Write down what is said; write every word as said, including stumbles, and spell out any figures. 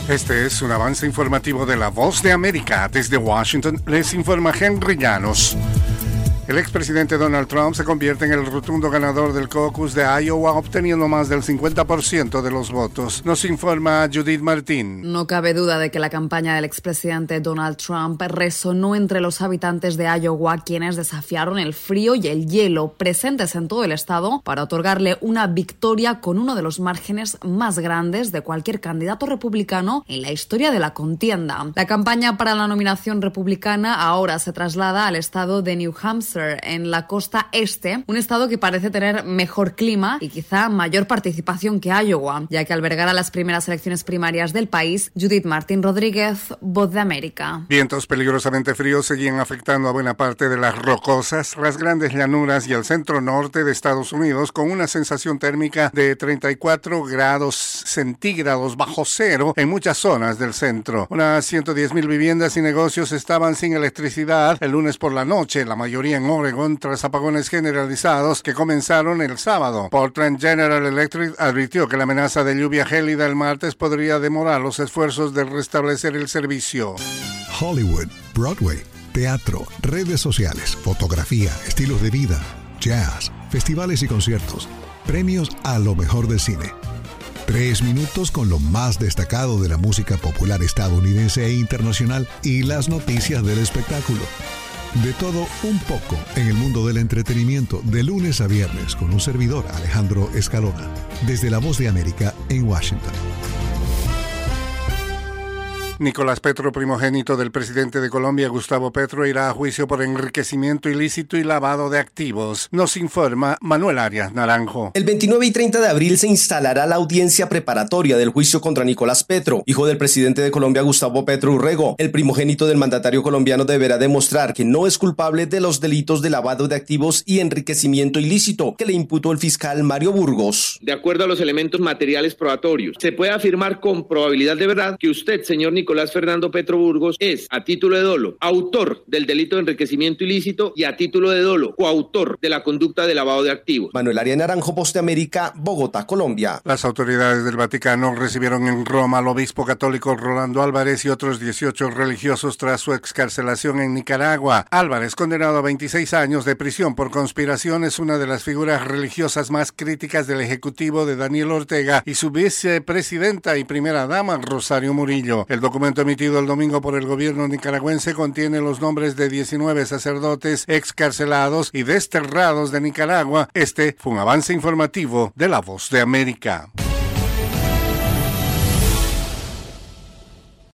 Este es un avance informativo de La Voz de América. Desde Washington les informa Henry Llanos. El expresidente Donald Trump se convierte en el rotundo ganador del caucus de Iowa, obteniendo más del cincuenta por ciento de los votos. Nos informa Judith Martín. No cabe duda de que la campaña del expresidente Donald Trump resonó entre los habitantes de Iowa, quienes desafiaron el frío y el hielo presentes en todo el estado para otorgarle una victoria con uno de los márgenes más grandes de cualquier candidato republicano en la historia de la contienda. La campaña para la nominación republicana ahora se traslada al estado de New Hampshire, en la costa este, un estado que parece tener mejor clima y quizá mayor participación que Iowa, ya que albergará las primeras elecciones primarias del país. Judith Martín Rodríguez, Voz de América. Vientos peligrosamente fríos seguían afectando a buena parte de las rocosas, las grandes llanuras y el centro norte de Estados Unidos, con una sensación térmica de treinta y cuatro grados centígrados bajo cero en muchas zonas del centro. Unas ciento diez mil viviendas y negocios estaban sin electricidad el lunes por la noche, la mayoría en Oregon, tras apagones generalizados que comenzaron el sábado. Portland General Electric advirtió que la amenaza de lluvia gélida el martes podría demorar los esfuerzos de restablecer el servicio. Hollywood, Broadway, teatro, redes sociales, fotografía, estilos de vida, jazz, festivales y conciertos, premios a lo mejor del cine. Tres minutos con lo más destacado de la música popular estadounidense e internacional y las noticias del espectáculo. De todo un poco en el mundo del entretenimiento, de lunes a viernes, con un servidor, Alejandro Escalona, desde La Voz de América en Washington. Nicolás Petro, primogénito del presidente de Colombia, Gustavo Petro, irá a juicio por enriquecimiento ilícito y lavado de activos. Nos informa Manuel Arias Naranjo. El veintinueve y treinta de abril se instalará la audiencia preparatoria del juicio contra Nicolás Petro, hijo del presidente de Colombia, Gustavo Petro Urrego. El primogénito del mandatario colombiano deberá demostrar que no es culpable de los delitos de lavado de activos y enriquecimiento ilícito que le imputó el fiscal Mario Burgos. De acuerdo a los elementos materiales probatorios, se puede afirmar con probabilidad de verdad que usted, señor Nicolás Nicolás Fernando Petro Burgos, es, a título de dolo, autor del delito de enriquecimiento ilícito y a título de dolo, coautor de la conducta de lavado de activos. Manuel Arias Naranjo, Voz de América, Bogotá, Colombia. Las autoridades del Vaticano recibieron en Roma al obispo católico Rolando Álvarez y otros dieciocho religiosos tras su excarcelación en Nicaragua. Álvarez, condenado a veintiséis años de prisión por conspiración, es una de las figuras religiosas más críticas del ejecutivo de Daniel Ortega y su vicepresidenta y primera dama, Rosario Murillo. El documento emitido el domingo por el gobierno nicaragüense contiene los nombres de diecinueve sacerdotes excarcelados y desterrados de Nicaragua. Este fue un avance informativo de La Voz de América.